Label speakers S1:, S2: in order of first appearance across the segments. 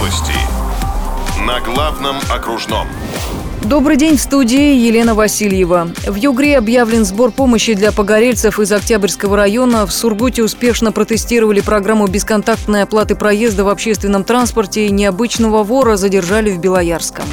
S1: Новости на главном окружном.
S2: Добрый день, в студии Елена Васильева. В Югре объявлен сбор помощи для погорельцев из Октябрьского района. В Сургуте успешно протестировали программу бесконтактной оплаты проезда в общественном транспорте и необычного вора задержали в Белоярском.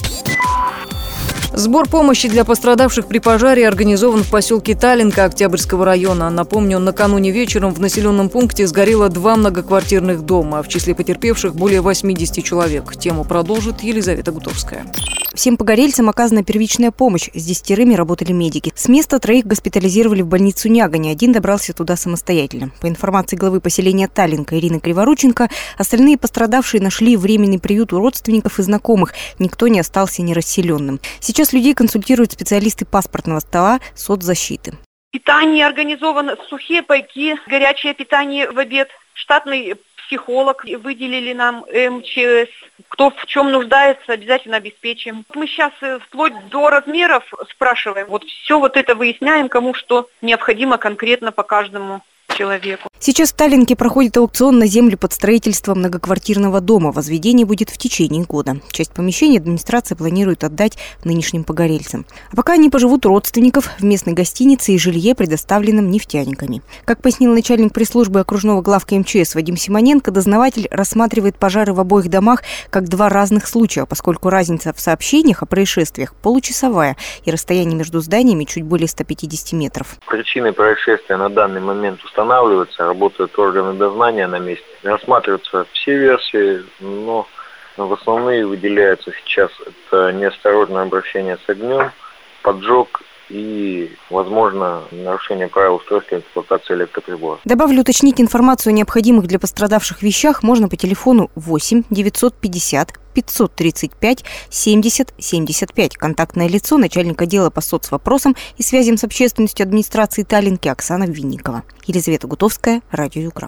S2: Сбор помощи для пострадавших при пожаре организован в поселке Таллинка Октябрьского района. Напомню, накануне вечером в населенном пункте сгорело 2 многоквартирных дома. В числе потерпевших более 80 человек. Тему продолжит Елизавета Гутовская.
S3: Всем погорельцам оказана первичная помощь. С 10 работали медики. С места 3 госпитализировали в больницу Нягань. 1 добрался туда самостоятельно. По информации главы поселения Таллинка Ирины Криворученко, остальные пострадавшие нашли временный приют у родственников и знакомых. Никто не остался нерасселенным. Сейчас людей консультируют специалисты паспортного стола соцзащиты.
S4: Питание организовано, сухие пайки, горячее питание в обед, штатный психолог выделили нам МЧС. Кто в чем нуждается, обязательно обеспечим. Мы сейчас вплоть до размеров спрашиваем. Все это выясняем, кому что необходимо конкретно по каждому человеку.
S3: Сейчас в Таллинке проходит аукцион на землю под строительство многоквартирного дома. Возведение будет в течение года. Часть помещений администрация планирует отдать нынешним погорельцам. А пока они поживут у родственников в местной гостинице и жилье, предоставленном нефтяниками. Как пояснил начальник пресс-службы окружного главка МЧС Вадим Симоненко, дознаватель рассматривает пожары в обоих домах как 2 разных случая, поскольку разница в сообщениях о происшествиях получасовая и расстояние между зданиями чуть более 150 метров.
S5: Причины происшествия на данный момент устанавливаются, работают органы дознания на месте. Рассматриваются все версии, но в основные выделяются сейчас это неосторожное обращение с огнем, поджог и, возможно, нарушение правил устройства эксплуатации электроприбора.
S3: Добавлю, уточнить информацию о необходимых для пострадавших вещах можно по телефону 8 950 535 70 75. Контактное лицо начальник отдела по соцвопросам и связям с общественностью администрации Таллинки Оксана Винникова. Елизавета Гутовская, Радио Югра.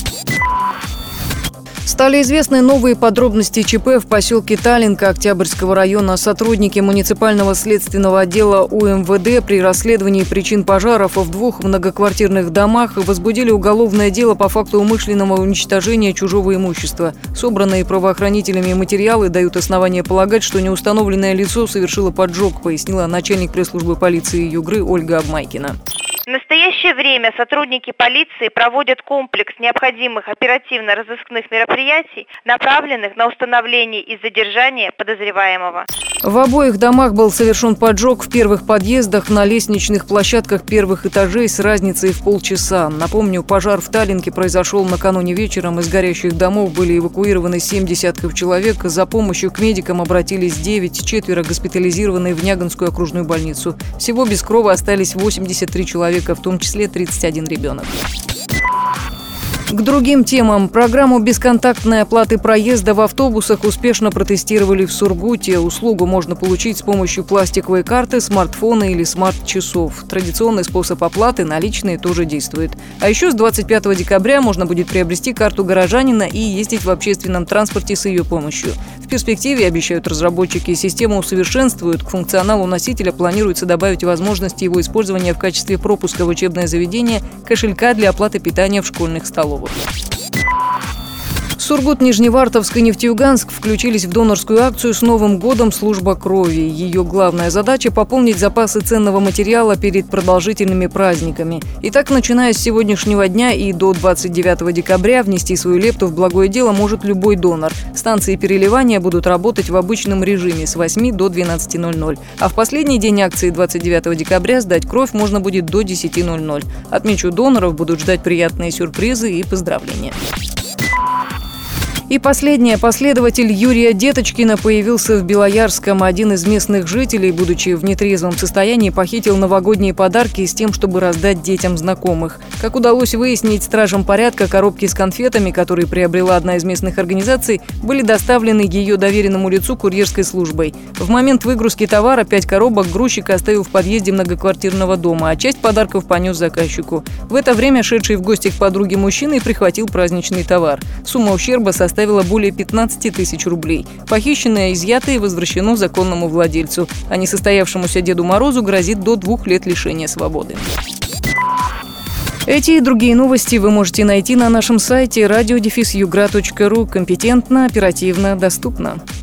S2: Стали известны новые подробности ЧП в поселке Таллинка Октябрьского района. Сотрудники муниципального следственного отдела УМВД при расследовании причин пожаров в 2 многоквартирных домах возбудили уголовное дело по факту умышленного уничтожения чужого имущества. Собранные правоохранителями материалы дают основания полагать, что неустановленное лицо совершило поджог, пояснила начальник пресс-службы полиции Югры Ольга Обмайкина.
S6: В настоящее время сотрудники полиции проводят комплекс необходимых оперативно-розыскных мероприятий, направленных на установление и задержание подозреваемого.
S2: В обоих домах был совершен поджог в первых подъездах на лестничных площадках первых этажей с разницей в полчаса. Напомню, пожар в Таллинке произошел накануне вечером. Из горящих домов были эвакуированы 7 десятков человек. За помощью к медикам обратились 9, 4 госпитализированы в Няганскую окружную больницу. Всего без крова остались 83 человека, в том числе 31 ребенок. К другим темам. Программу бесконтактной оплаты проезда в автобусах успешно протестировали в Сургуте. Услугу можно получить с помощью пластиковой карты, смартфона или смарт-часов. Традиционный способ оплаты – наличные – тоже действует. А еще с 25 декабря можно будет приобрести карту горожанина и ездить в общественном транспорте с ее помощью. В перспективе, обещают разработчики, систему усовершенствуют. К функционалу носителя планируется добавить возможность его использования в качестве пропуска в учебное заведение, кошелька для оплаты питания в школьных столовых. Сургут, Нижневартовск и Нефтеюганск включились в донорскую акцию «С Новым годом. Служба крови». Ее главная задача – пополнить запасы ценного материала перед продолжительными праздниками. Итак, начиная с сегодняшнего дня и до 29 декабря внести свою лепту в благое дело может любой донор. Станции переливания будут работать в обычном режиме с 8 до 12:00. А в последний день акции 29 декабря сдать кровь можно будет до 10:00. Отмечу, доноров будут ждать приятные сюрпризы и поздравления. И последнее. Последователь Юрия Деточкина появился в Белоярском. Один из местных жителей, будучи в нетрезвом состоянии, похитил новогодние подарки с тем, чтобы раздать детям знакомых. Как удалось выяснить стражам порядка, коробки с конфетами, которые приобрела одна из местных организаций, были доставлены ее доверенному лицу курьерской службой. В момент выгрузки товара 5 коробок грузчик оставил в подъезде многоквартирного дома, а часть подарков понес заказчику. В это время шедший в гости к подруге мужчина прихватил праздничный товар. Сумма ущерба составила более 15 тысяч рублей. Похищенное изъято и возвращено законному владельцу. А несостоявшемуся Деду Морозу грозит до 2 лет лишения свободы. Эти и другие новости вы можете найти на нашем сайте radio-yugra.ru. Компетентно, оперативно, доступно.